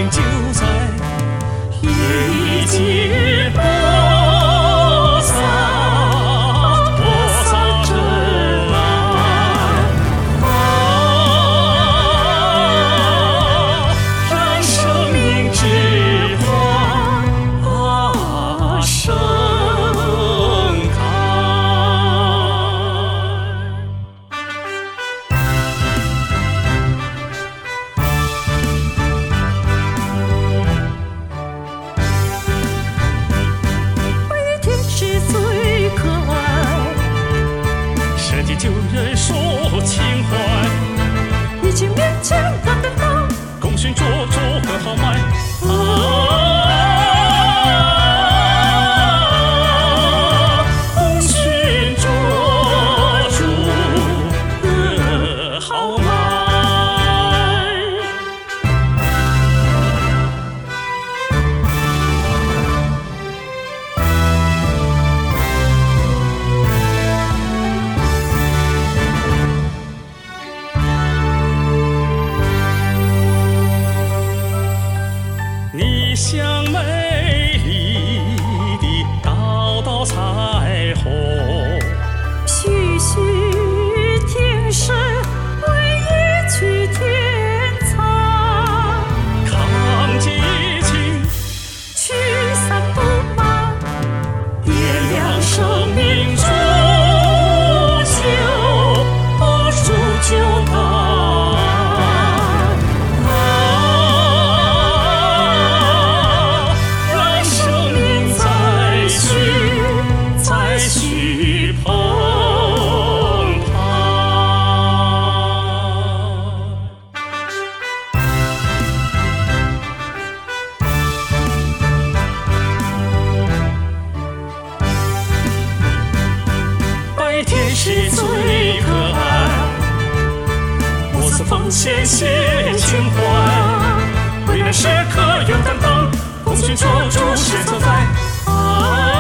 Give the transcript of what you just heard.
命就在一记播撒，播撒真爱让生命之花盛开。旧人说情怀， 已经面前看得到， 功勋灼灼很豪迈。功勋灼灼很豪迈。你像美丽的道道彩虹， 徐徐天神为一曲天苍， 抗击情， 驱散不满， 点亮生命中煮酒汤。白天是最可爱，我曾奉献献情怀，为难时刻有担当，功勋卓著实存在。